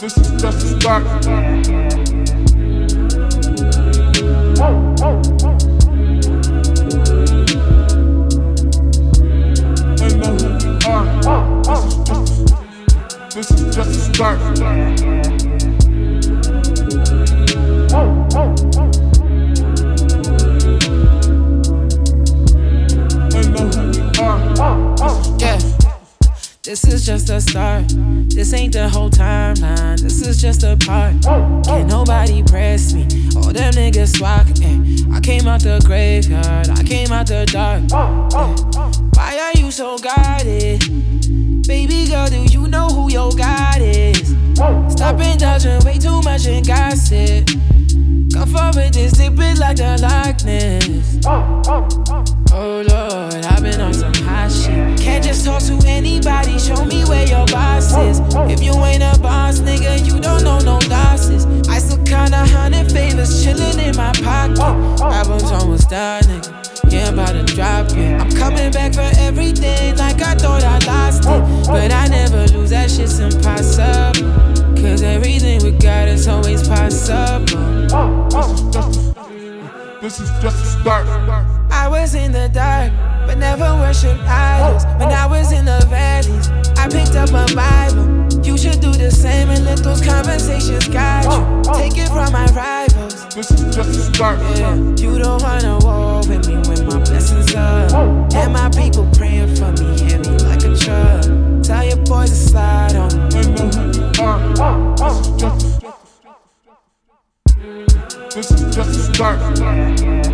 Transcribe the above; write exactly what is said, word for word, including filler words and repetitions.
This is just the start. They know who we are. This is just, this is just the start. They know who we are. Yeah. This is just the start. This ain't the whole timeline. This is just a part. Can't nobody press me. All them niggas swacking. I came out the graveyard. I came out the dark. Yeah. Why are you so guarded? Baby girl, do you know who your God is? Stop indulging way too much in gossip. Come forward, this dip it like the likeness. Oh Lord, I've been on some hot shit. Can't just talk to anybody, show me where your boss is. If you ain't a boss, nigga, you don't know no losses. I still count a hundred favors chillin' in my pocket. Albums almost done, nigga. Yeah, I'm about to drop it. I'm coming back for everything like I thought I lost it. But I never lose, that shit's impossible. Cause everything we got is always possible. This is just the start. I was in the dark, but never worshipped idols. When I was in the valleys, I picked up a Bible. You should do the same and let those conversations guide you. Take it from my rivals. This is just the start. Yeah, you don't wanna war with me when my blessings up. And my people praying for me, heavy like a truck. Tell your boys to slide on me. They know who we are. This is just, this is just the start.